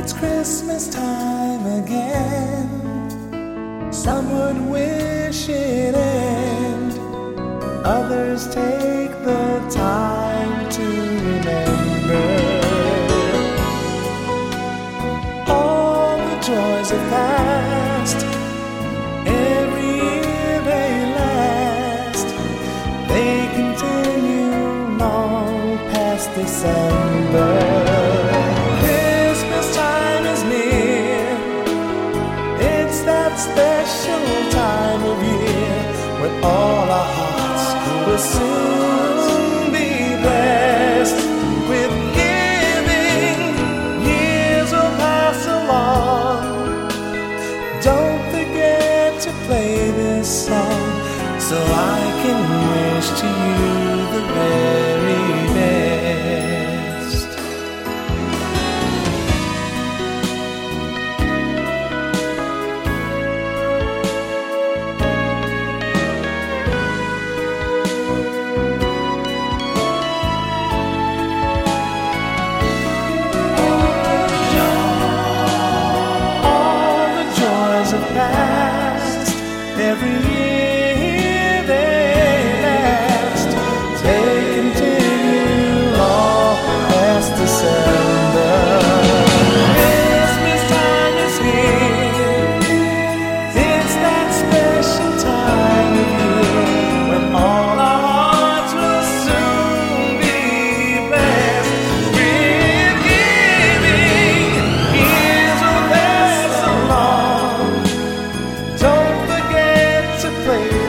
It's Christmas time again. Some would wish it end. Others take the time to remember all the joys of past. Every year they last. They continue long past December. Special time of year when all our hearts will soon be blessed with giving. Years will pass along. Don't forget to play this song so I can wish to you the very best. Past. Every year they last. They continue all past December. Christmas time is here. It's that special time of year when all our hearts will soon be blessed with giving. Years will pass along. Don't forget to play